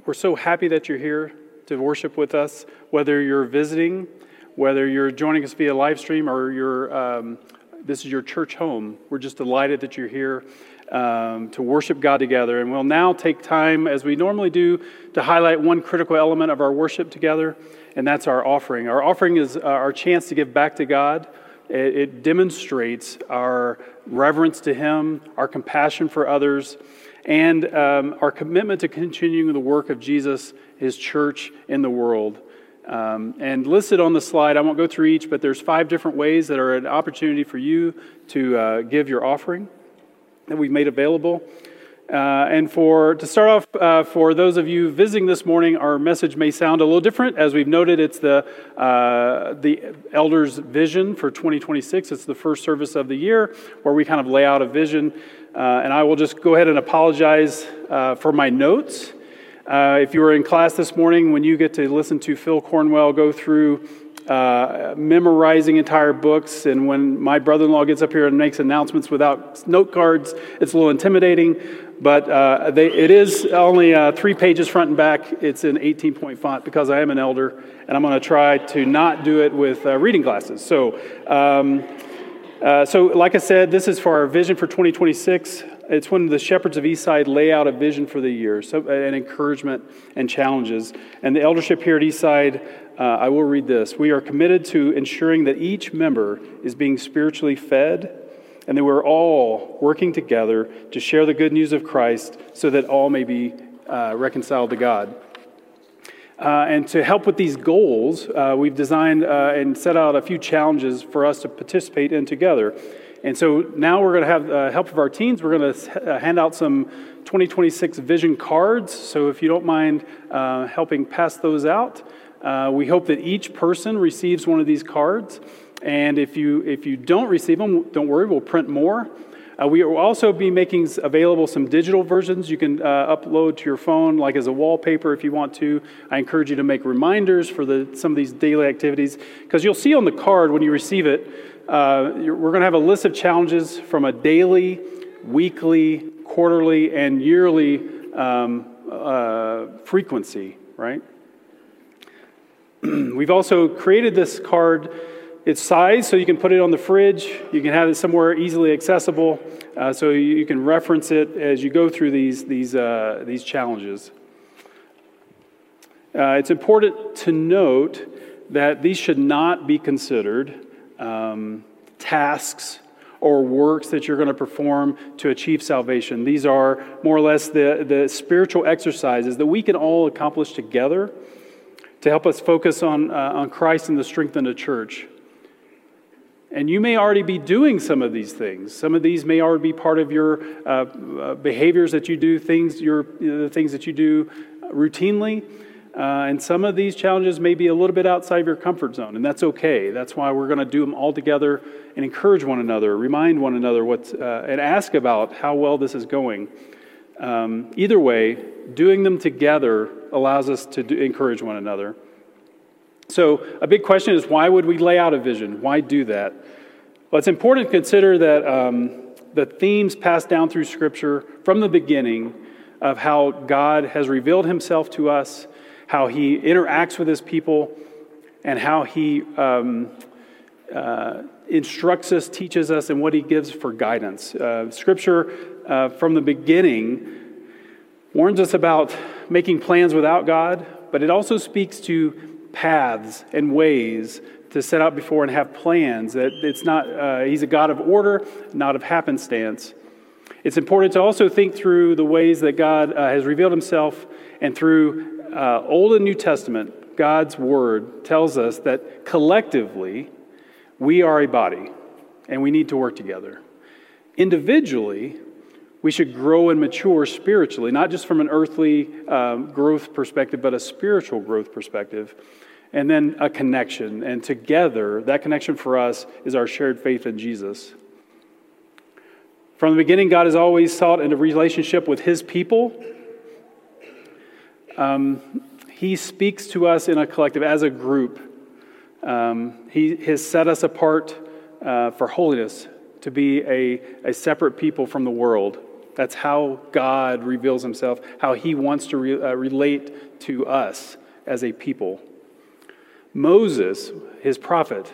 We're so happy that you're here to worship with us, whether you're visiting, whether you're joining us via live stream, or this is your church home. We're just delighted that you're here to worship God together. And we'll now take time, as we normally do, to highlight one critical element of our worship together, and that's our offering. Our offering is our chance to give back to God. It demonstrates our reverence to Him, our compassion for others, and our commitment to continuing the work of Jesus, His church in the world. And listed on the slide, I won't go through each, but there's 5 different ways that are an opportunity for you to give your offering that we've made available. And to start off, for those of you visiting this morning, our message may sound a little different. As we've noted, it's the elders' vision for 2026. It's the first service of the year where we kind of lay out a vision. And I will just go ahead and apologize for my notes. If you were in class this morning, when you get to listen to Phil Cornwell go through memorizing entire books, and when my brother-in-law gets up here and makes announcements without note cards, it's a little intimidating, but it is only 3 pages front and back. It's in 18-point font because I am an elder, and I'm going to try to not do it with reading glasses. So like I said, this is for our vision for 2026. It's when the shepherds of Eastside lay out a vision for the year, so an encouragement and challenges. And the eldership here at Eastside, I will read this. We are committed to ensuring that each member is being spiritually fed, and that we're all working together to share the good news of Christ so that all may be reconciled to God. And to help with these goals, we've designed and set out a few challenges for us to participate in together. And so now we're going to have help of our teens. We're going to hand out some 2026 vision cards. So if you don't mind helping pass those out, we hope that each person receives one of these cards. And if you don't receive them, don't worry, we'll print more. We will also be making available some digital versions you can upload to your phone, like as a wallpaper if you want to. I encourage you to make reminders for some of these daily activities, because you'll see on the card when you receive it, we're going to have a list of challenges from a daily, weekly, quarterly, and yearly frequency, right? We've also created this card. It's sized so you can put it on the fridge. You can have it somewhere easily accessible, so you can reference it as you go through these challenges. It's important to note that these should not be considered tasks or works that you're going to perform to achieve salvation. These are more or less the spiritual exercises that we can all accomplish together to help us focus on Christ and to strengthen the church. And you may already be doing some of these things. Some of these may already be part of your behaviors that you do, the things that you do routinely. And some of these challenges may be a little bit outside of your comfort zone, and that's okay. That's why we're going to do them all together and encourage one another, remind one another and ask about how well this is going. Either way, doing them together allows us to encourage one another. So a big question is, why would we lay out a vision? Why do that? Well, it's important to consider that the themes passed down through Scripture from the beginning of how God has revealed Himself to us, how He interacts with His people, and how He instructs us, teaches us, and what He gives for guidance. Scripture from the beginning warns us about making plans without God, but it also speaks to paths and ways to set out before and have plans. That it's not He's a God of order, not of happenstance. It's important to also think through the ways that God has revealed Himself, and through Old and New Testament, God's Word tells us that collectively we are a body and we need to work together. Individually, we should grow and mature spiritually, not just from an earthly growth perspective, but a spiritual growth perspective. And then a connection. And together, that connection for us is our shared faith in Jesus. From the beginning, God has always sought in a relationship with His people. He speaks to us in a collective, as a group. He has set us apart for holiness, to be a separate people from the world. That's how God reveals himself, how he wants to relate to us as a people. Moses, his prophet,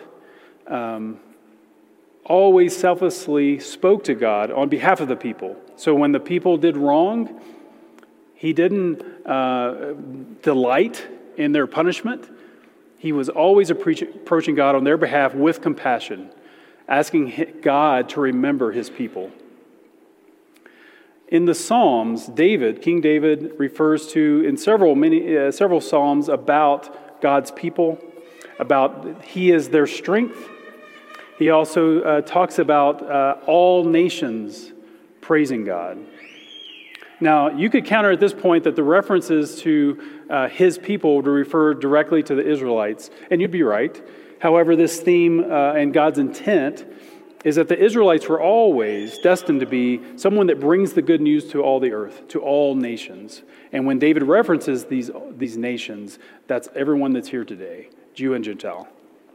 always selflessly spoke to God on behalf of the people. So when the people did wrong, he didn't delight in their punishment. He was always approaching God on their behalf with compassion, asking God to remember his people. In the Psalms, King David refers to in several Psalms about God's people, about he is their strength. He also talks about all nations praising God. Now, you could counter at this point that the references to his people would refer directly to the Israelites, and you'd be right. However, this theme and God's intent is that the Israelites were always destined to be someone that brings the good news to all the earth, to all nations. And when David references these nations, that's everyone that's here today, Jew and Gentile.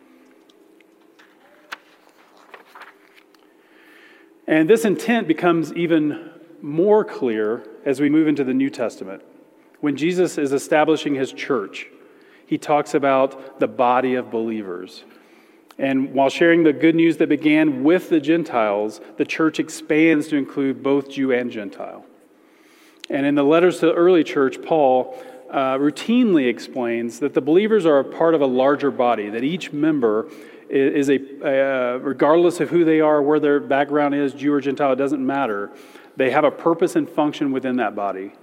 And this intent becomes even more clear as we move into the New Testament. When Jesus is establishing his church, he talks about the body of believers. And while sharing the good news that began with the Gentiles, the church expands to include both Jew and Gentile. And in the letters to the early church, Paul routinely explains that the believers are a part of a larger body, that each member is regardless of who they are, where their background is, Jew or Gentile, it doesn't matter. They have a purpose and function within that body.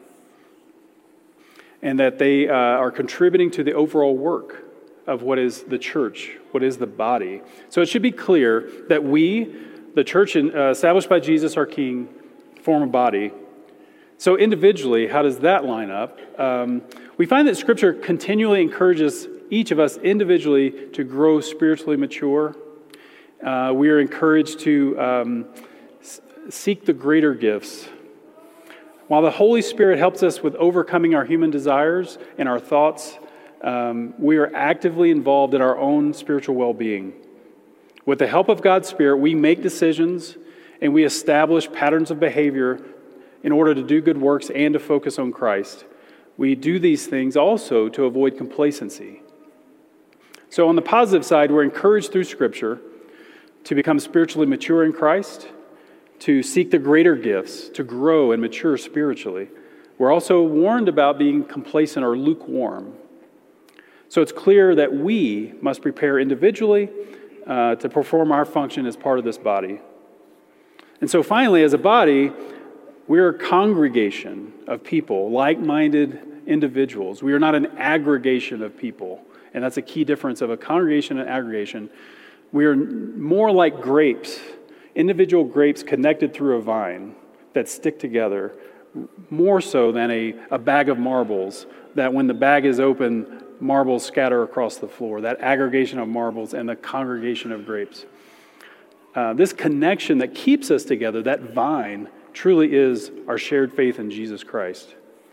And that they are contributing to the overall work of what is the church, what is the body. So it should be clear that we, the church established by Jesus, our King, form a body. So individually, how does that line up? We find that Scripture continually encourages each of us individually to grow spiritually mature. We are encouraged to seek the greater gifts. While the Holy Spirit helps us with overcoming our human desires and our thoughts, we are actively involved in our own spiritual well-being. With the help of God's Spirit, we make decisions and we establish patterns of behavior in order to do good works and to focus on Christ. We do these things also to avoid complacency. So on the positive side, we're encouraged through Scripture to become spiritually mature in Christ, to seek the greater gifts, to grow and mature spiritually. We're also warned about being complacent or lukewarm. So it's clear that we must prepare individually to perform our function as part of this body. And so finally, as a body, we're a congregation of people, like-minded individuals. We are not an aggregation of people. And that's a key difference of a congregation and aggregation. We are more like grapes, individual grapes connected through a vine that stick together, more so than a bag of marbles, that when the bag is open, marbles scatter across the floor, that aggregation of marbles and the congregation of grapes. This connection that keeps us together, that vine, truly is our shared faith in Jesus Christ.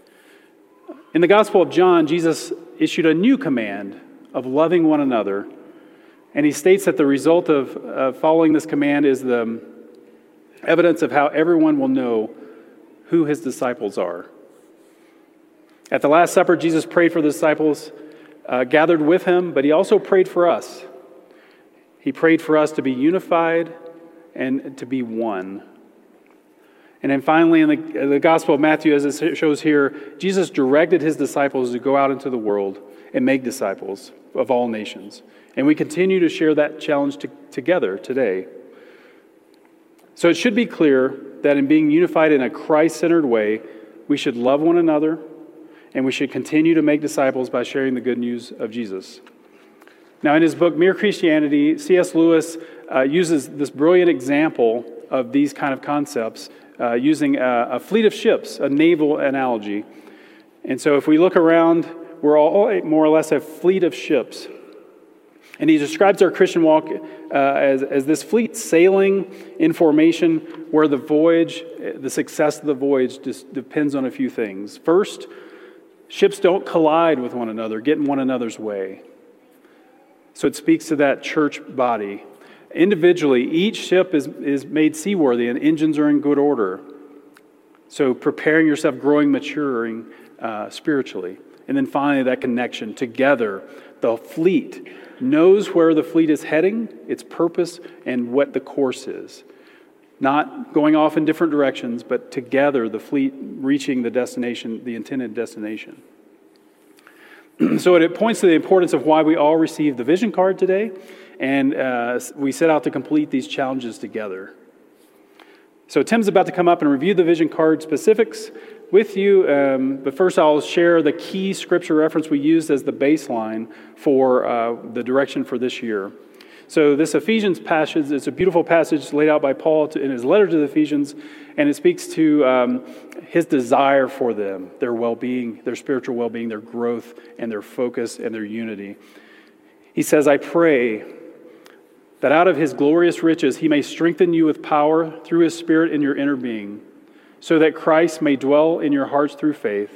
In the Gospel of John, Jesus issued a new command of loving one another, and he states that the result of following this command is the evidence of how everyone will know who his disciples are. At the Last Supper, Jesus prayed for the disciples gathered with him, but he also prayed for us. He prayed for us to be unified and to be one. And then finally, in the Gospel of Matthew, as it shows here, Jesus directed his disciples to go out into the world and make disciples of all nations. And we continue to share that challenge together today. So it should be clear that in being unified in a Christ-centered way, we should love one another, and we should continue to make disciples by sharing the good news of Jesus. Now, in his book, Mere Christianity, C.S. Lewis uses this brilliant example of these kind of concepts using a fleet of ships, a naval analogy. And so if we look around, we're all more or less a fleet of ships. And he describes our Christian walk as this fleet sailing in formation where the success of the voyage just depends on a few things. First, ships don't collide with one another, get in one another's way. So it speaks to that church body. Individually, each ship is made seaworthy and engines are in good order. So preparing yourself, growing, maturing spiritually. And then finally, that connection together. The fleet knows where the fleet is heading, its purpose, and what the course is. Not going off in different directions, but together, the fleet reaching the destination, the intended destination. So it points to the importance of why we all received the vision card today, and we set out to complete these challenges together. So Tim's about to come up and review the vision card specifics with you, but first I'll share the key scripture reference we used as the baseline for the direction for this year. So this Ephesians passage, it's a beautiful passage laid out by Paul in his letter to the Ephesians, and it speaks to his desire for them, their well-being, their spiritual well-being, their growth, and their focus and their unity. He says, I pray that out of his glorious riches he may strengthen you with power through his Spirit in your inner being, so that Christ may dwell in your hearts through faith.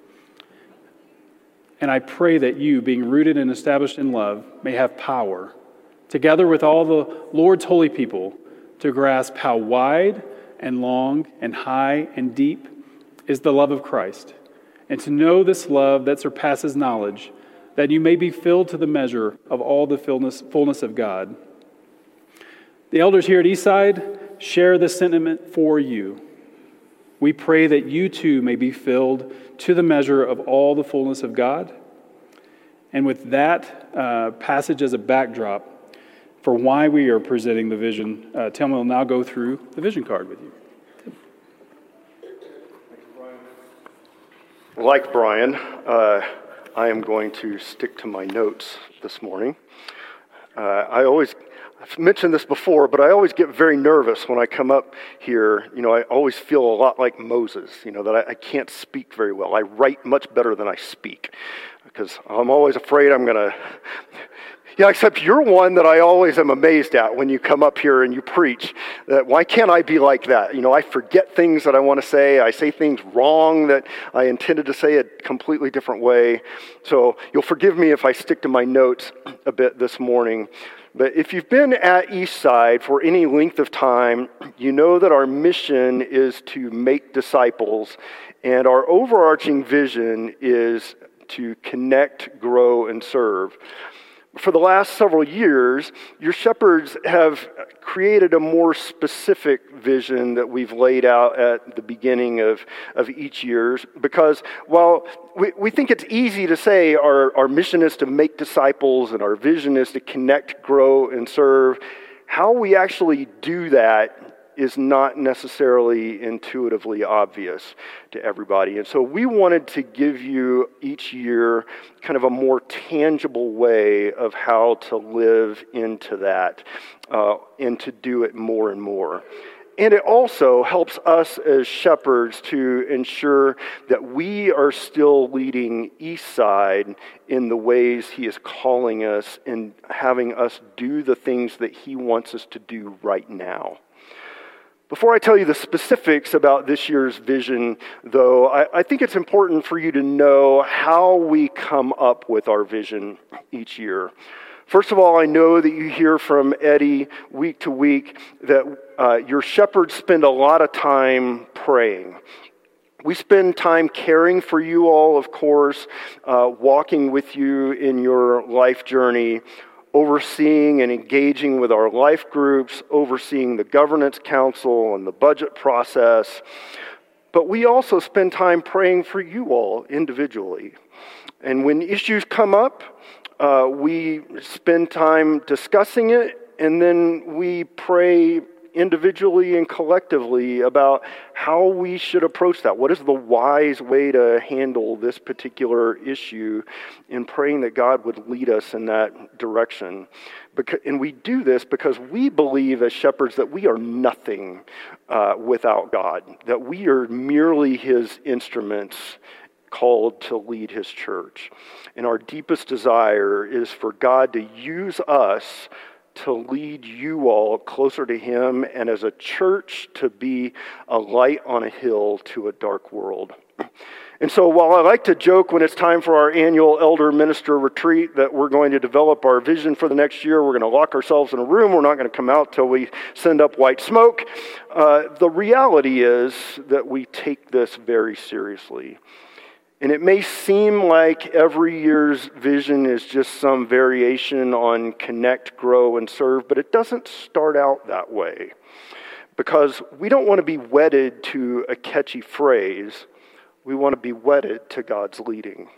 And I pray that you, being rooted and established in love, may have power, together with all the Lord's holy people, to grasp how wide and long and high and deep is the love of Christ, and to know this love that surpasses knowledge, that you may be filled to the measure of all the fullness of God. The elders here at Eastside share this sentiment for you. We pray that you too may be filled to the measure of all the fullness of God. And with that passage as a backdrop for why we are presenting the vision, Tim will now go through the vision card with you. Like Brian, I am going to stick to my notes this morning. I've mentioned this before, but I always get very nervous when I come up here. I always feel a lot like Moses, that I can't speak very well. I write much better than I speak because I'm always afraid I'm going to... Yeah, except you're one that I always am amazed at when you come up here and you preach. That why can't I be like that? I forget things that I want to say. I say things wrong that I intended to say a completely different way. So you'll forgive me if I stick to my notes a bit this morning. But if you've been at Eastside for any length of time, you know that our mission is to make disciples, and our overarching vision is to connect, grow, and serve. For the last several years, your shepherds have created a more specific vision that we've laid out at the beginning of each year, because while we think it's easy to say our mission is to make disciples and our vision is to connect, grow, and serve, how we actually do that is not necessarily intuitively obvious to everybody. And so we wanted to give you each year kind of a more tangible way of how to live into that and to do it more and more. And it also helps us as shepherds to ensure that we are still leading Eastside in the ways he is calling us and having us do the things that he wants us to do right now. Before I tell you the specifics about this year's vision, though, I think it's important for you to know how we come up with our vision each year. First of all, I know that you hear from Eddie week to week that your shepherds spend a lot of time praying. We spend time caring for you all, of course, walking with you in your life journey, overseeing and engaging with our life groups, overseeing the governance council and the budget process. But we also spend time praying for you all individually. And when issues come up, we spend time discussing it, and then we pray individually and collectively about how we should approach that. What is the wise way to handle this particular issue, in praying that God would lead us in that direction. And we do this because we believe as shepherds that we are nothing without God, that we are merely his instruments called to lead his church. And our deepest desire is for God to use us to lead you all closer to him, and as a church to be a light on a hill to a dark world. And so while I like to joke when it's time for our annual elder minister retreat that we're going to develop our vision for the next year, we're going to lock ourselves in a room, we're not going to come out till we send up white smoke, the reality is that we take this very seriously. And it may seem like every year's vision is just some variation on connect, grow, and serve, but it doesn't start out that way. Because we don't want to be wedded to a catchy phrase. We want to be wedded to God's leading.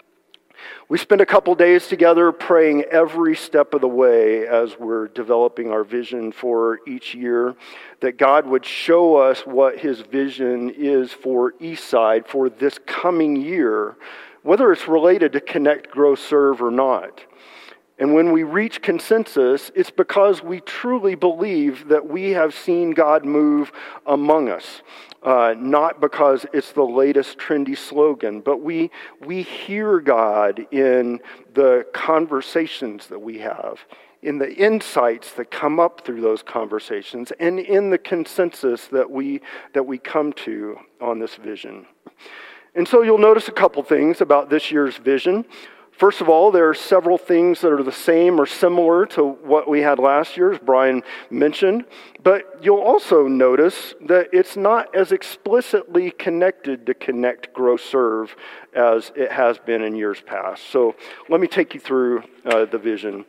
We spend a couple days together praying every step of the way as we're developing our vision for each year, that God would show us what His vision is for Eastside for this coming year, whether it's related to Connect, Grow, Serve or not. And when we reach consensus, it's because we truly believe that we have seen God move among us. Not because it's the latest trendy slogan, but we hear God in the conversations that we have, in the insights that come up through those conversations, and in the consensus that we come to on this vision. And so you'll notice a couple things about this year's vision. First of all, there are several things that are the same or similar to what we had last year, as Brian mentioned. But you'll also notice that it's not as explicitly connected to Connect, Grow, Serve as it has been in years past. So let me take you through the vision.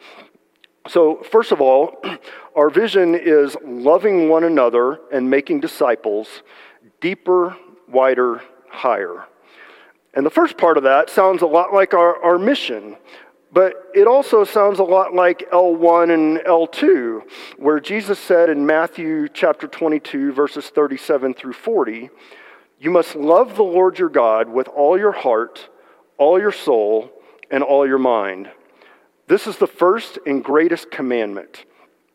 So first of all, our vision is loving one another and making disciples deeper, wider, higher. And the first part of that sounds a lot like our mission, but it also sounds a lot like L1 and L2, where Jesus said in Matthew chapter 22, verses 37 through 40, "You must love the Lord your God with all your heart, all your soul, and all your mind. This is the first and greatest commandment.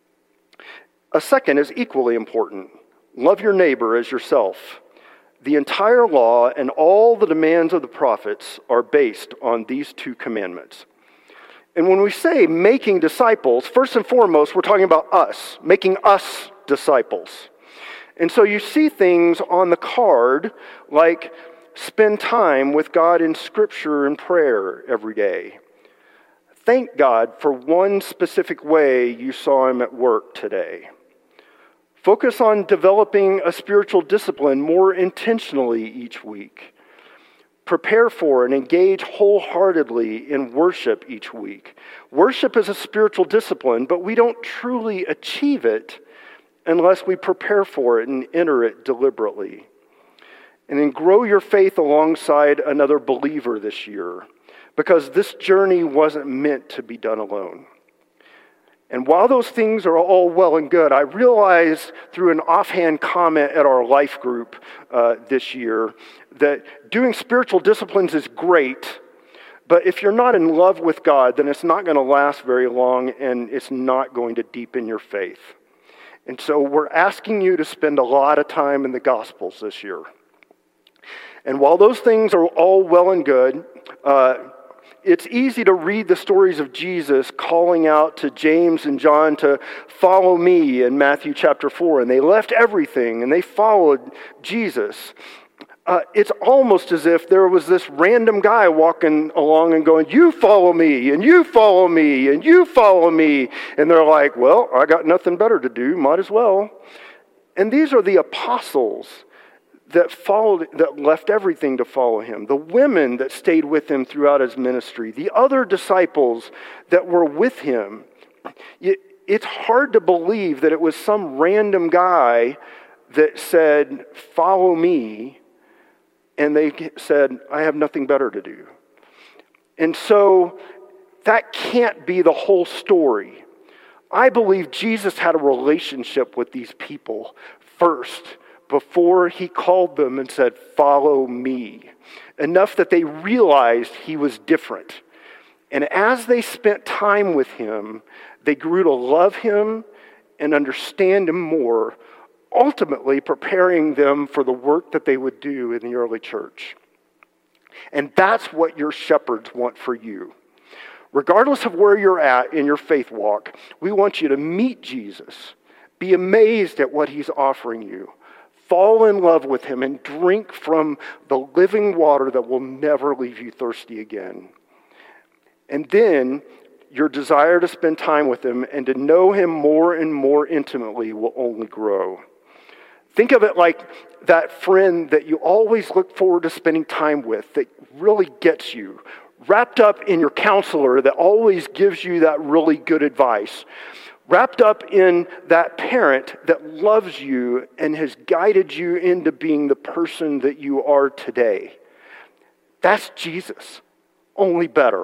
A second is equally important. Love your neighbor as yourself. The entire law and all the demands of the prophets are based on these two commandments." And when we say making disciples, first and foremost, we're talking about us, making us disciples. And so you see things on the card like spend time with God in Scripture and prayer every day. Thank God for one specific way you saw Him at work today. Focus on developing a spiritual discipline more intentionally each week. Prepare for and engage wholeheartedly in worship each week. Worship is a spiritual discipline, but we don't truly achieve it unless we prepare for it and enter it deliberately. And then grow your faith alongside another believer this year, because this journey wasn't meant to be done alone. And while those things are all well and good, I realized through an offhand comment at our life group this year that doing spiritual disciplines is great, but if you're not in love with God, then it's not going to last very long and it's not going to deepen your faith. And so we're asking you to spend a lot of time in the Gospels this year. And while those things are all well and good, it's easy to read the stories of Jesus calling out to James and John to follow me in Matthew chapter 4. And they left everything and they followed Jesus. It's almost as if there was this random guy walking along and going, "You follow me, and you follow me, and you follow me." And they're like, "Well, I got nothing better to do, might as well." And these are the apostles that left everything to follow him, the women that stayed with him throughout his ministry, the other disciples that were with him. It's hard to believe that it was some random guy that said, "Follow me," and they said, "I have nothing better to do." And so that can't be the whole story. I believe Jesus had a relationship with these people first, before he called them and said, "Follow me," enough that they realized he was different. And as they spent time with him, they grew to love him and understand him more, ultimately preparing them for the work that they would do in the early church. And that's what your shepherds want for you. Regardless of where you're at in your faith walk, we want you to meet Jesus, be amazed at what he's offering you, fall in love with him and drink from the living water that will never leave you thirsty again. And then your desire to spend time with him and to know him more and more intimately will only grow. Think of it like that friend that you always look forward to spending time with, that really gets you, wrapped up in your counselor that always gives you that really good advice, wrapped up in that parent that loves you and has guided you into being the person that you are today. That's Jesus, only better.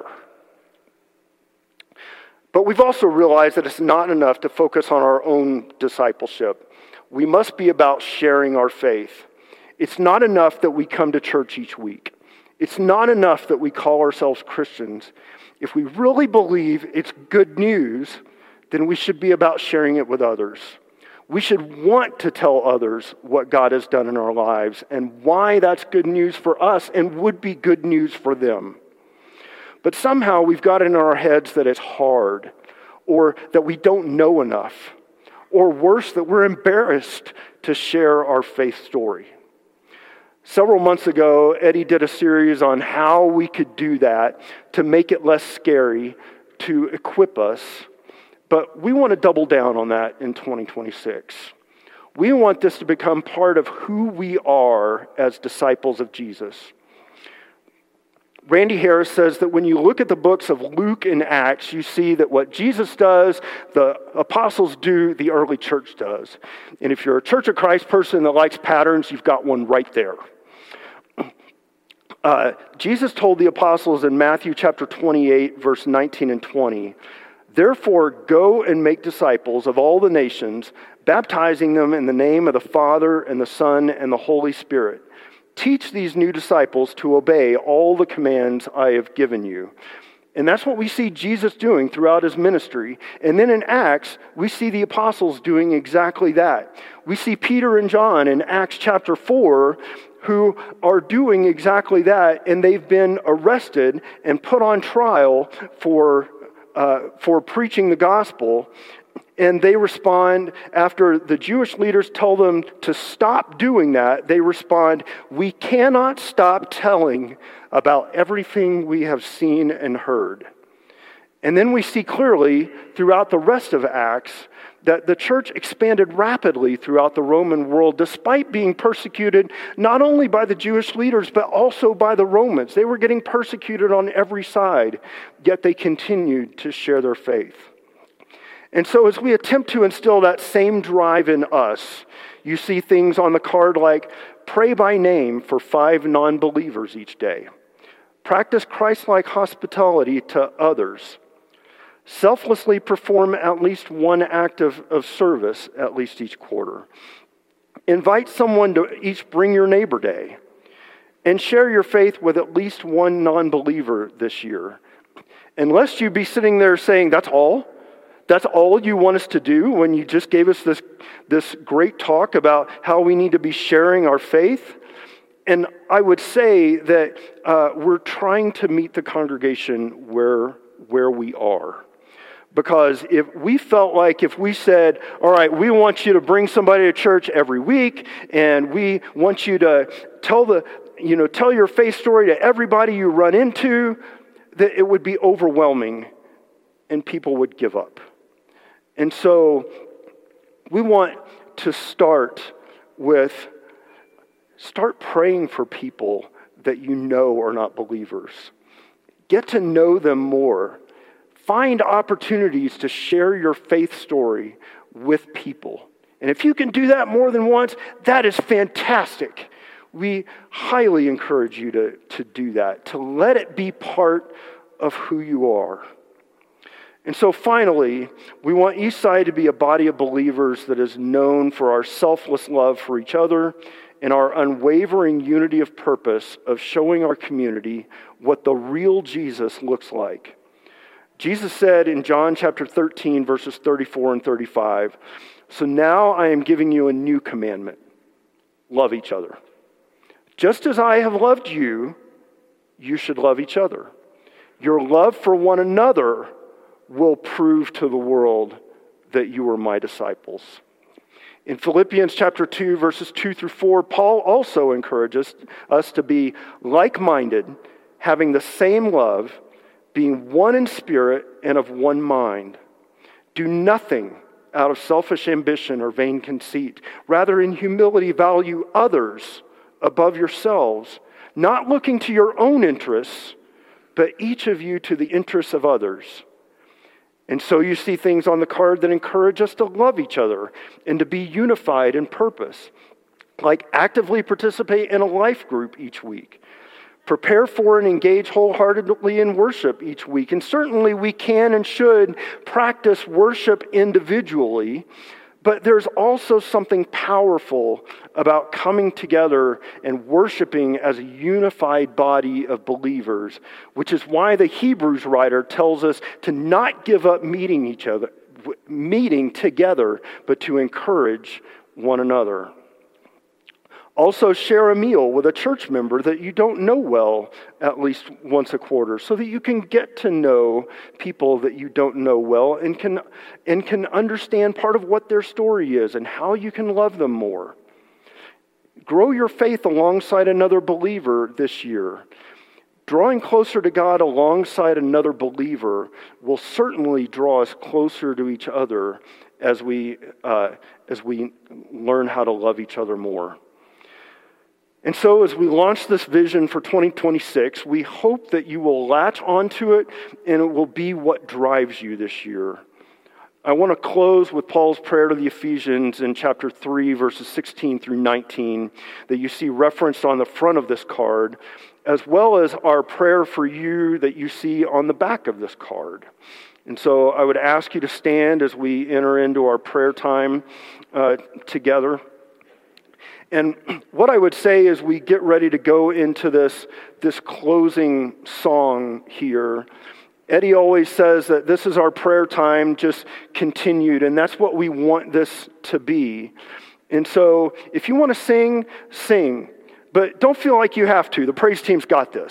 But we've also realized that it's not enough to focus on our own discipleship. We must be about sharing our faith. It's not enough that we come to church each week. It's not enough that we call ourselves Christians. If we really believe it's good news, then we should be about sharing it with others. We should want to tell others what God has done in our lives and why that's good news for us and would be good news for them. But somehow we've got it in our heads that it's hard, or that we don't know enough, or worse, that we're embarrassed to share our faith story. Several months ago, Eddie did a series on how we could do that to make it less scary, to equip us. But we want to double down on that in 2026. We want this to become part of who we are as disciples of Jesus. Randy Harris says that when you look at the books of Luke and Acts, you see that what Jesus does, the apostles do, the early church does. And if you're a Church of Christ person that likes patterns, you've got one right there. Jesus told the apostles in Matthew chapter 28, verse 19 and 20, "Therefore go and make disciples of all the nations, baptizing them in the name of the Father and the Son and the Holy Spirit. Teach these new disciples to obey all the commands I have given you." And that's what we see Jesus doing throughout his ministry. And then in Acts, we see the apostles doing exactly that. We see Peter and John in Acts chapter 4 who are doing exactly that, and they've been arrested and put on trial for preaching the gospel. And they respond, after the Jewish leaders tell them to stop doing that, they respond, "We cannot stop telling about everything we have seen and heard." And then we see clearly throughout the rest of Acts that the church expanded rapidly throughout the Roman world, despite being persecuted not only by the Jewish leaders, but also by the Romans. They were getting persecuted on every side, yet they continued to share their faith. And so as we attempt to instill that same drive in us, you see things on the card like pray by name for 5 non-believers each day. Practice Christ-like hospitality to others. Selflessly perform at least one act of service at least each quarter. Invite someone to each Bring Your Neighbor Day. And share your faith with at least one non-believer this year. And lest you be sitting there saying, "That's all? That's all you want us to do," when you just gave us this great talk about how we need to be sharing our faith. And I would say that we're trying to meet the congregation where we are. Because if we felt like if we said, "All right, we want you to bring somebody to church every week, and we want you to tell your faith story to everybody you run into," that it would be overwhelming and people would give up. And so we want to start praying for people that you know are not believers. Get to know them more. Find opportunities to share your faith story with people. And if you can do that more than once, that is fantastic. We highly encourage you to do that, to let it be part of who you are. And so finally, we want Eastside to be a body of believers that is known for our selfless love for each other and our unwavering unity of purpose of showing our community what the real Jesus looks like. Jesus said in John chapter 13, verses 34 and 35, "So now I am giving you a new commandment. Love each other. Just as I have loved you, you should love each other. Your love for one another will prove to the world that you are my disciples." In Philippians chapter 2, verses 2 through 4, Paul also encourages us to be like-minded, having the same love, being one in spirit and of one mind. Do nothing out of selfish ambition or vain conceit. Rather, in humility, value others above yourselves, not looking to your own interests, but each of you to the interests of others. And so you see things on the card that encourage us to love each other and to be unified in purpose, like actively participate in a life group each week. Prepare for and engage wholeheartedly in worship each week. And certainly we can and should practice worship individually, but there's also something powerful about coming together and worshiping as a unified body of believers, which is why the Hebrews writer tells us to not give up meeting together, but to encourage one another. Also, share a meal with a church member that you don't know well at least once a quarter, so that you can get to know people that you don't know well and can understand part of what their story is and how you can love them more. Grow your faith alongside another believer this year. Drawing closer to God alongside another believer will certainly draw us closer to each other as we learn how to love each other more. And so as we launch this vision for 2026, we hope that you will latch onto it and it will be what drives you this year. I want to close with Paul's prayer to the Ephesians in chapter 3, verses 16 through 19, that you see referenced on the front of this card, as well as our prayer for you that you see on the back of this card. And so I would ask you to stand as we enter into our prayer time together. And what I would say as we get ready to go into this closing song here, Eddie always says that this is our prayer time just continued, and that's what we want this to be. And so if you want to sing, sing, but don't feel like you have to. The praise team's got this.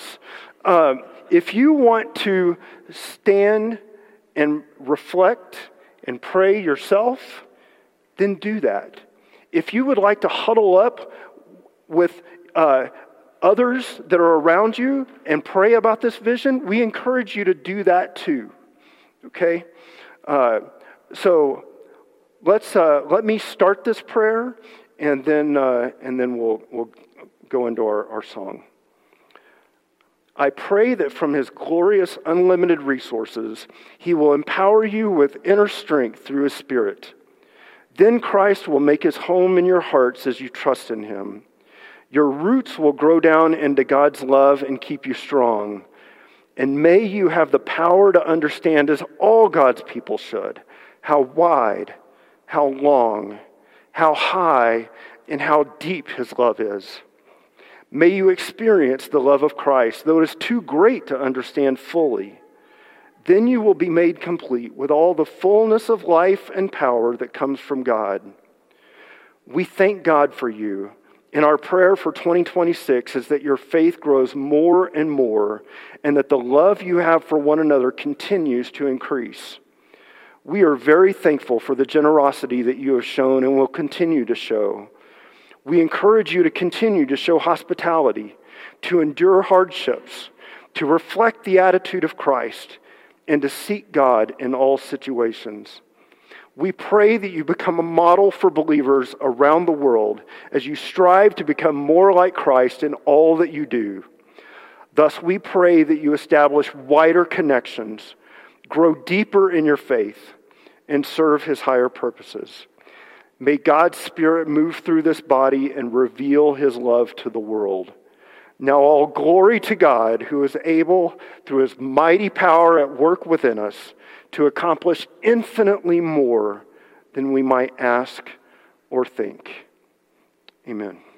If you want to stand and reflect and pray yourself, then do that. If you would like to huddle up with others that are around you and pray about this vision, we encourage you to do that too. Okay? So let me start this prayer, and then we'll go into our song. I pray that from His glorious, unlimited resources, He will empower you with inner strength through His Spirit. Then Christ will make His home in your hearts as you trust in Him. Your roots will grow down into God's love and keep you strong. And may you have the power to understand, as all God's people should, how wide, how long, how high, and how deep His love is. May you experience the love of Christ, though it is too great to understand fully. Then you will be made complete with all the fullness of life and power that comes from God. We thank God for you, and our prayer for 2026 is that your faith grows more and more, and that the love you have for one another continues to increase. We are very thankful for the generosity that you have shown and will continue to show. We encourage you to continue to show hospitality, to endure hardships, to reflect the attitude of Christ, and to seek God in all situations. We pray that you become a model for believers around the world as you strive to become more like Christ in all that you do. Thus, we pray that you establish wider connections, grow deeper in your faith, and serve His higher purposes. May God's Spirit move through this body and reveal His love to the world. Now all glory to God, who is able, through His mighty power at work within us, to accomplish infinitely more than we might ask or think. Amen.